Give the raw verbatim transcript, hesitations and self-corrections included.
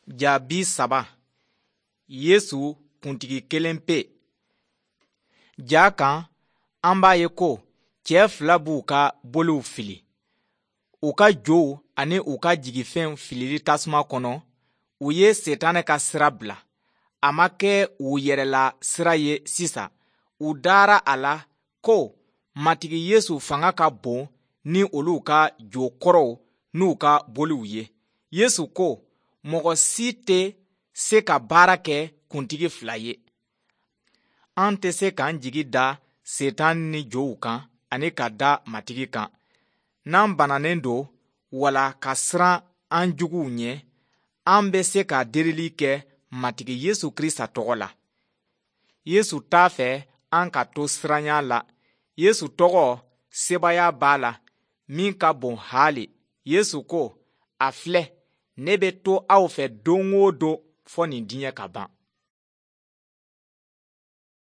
Jaabi saba. Yesu kuntigi kelen pe. Ja kan an b'a ye ko cɛ fila b'u ka boliw fili. U ka jow ani u ka jigifɛn filili tasuma kɔnɔ, u ye Setanɛ ka sira bila. A ma kɛ u yɛrɛla sira ye sisan. U dara a la ko matigi Yesu fanga ka bon ni olu ka jo kɔrɔw n'u ka boliw ye. Yesu ko mɔgɔ si tɛ se ka baara kɛ kuntigi fila ye. An tɛ se k'an jigi da Setan ni jow kan ani ka da matigi kan. N'an bananen don wala ka siran an juguw ɲɛ, an bɛ se ka delili kɛ matigi Yesu Krista tɔgɔ la. Yesu t'a fɛ an ka to siranya la. Yesu tɔgɔ sebaya b'a la min ka bon hali. Yesu ko, a filɛ, ne bɛ to aw fɛ don o don fɔ nin diɲɛ ka ban.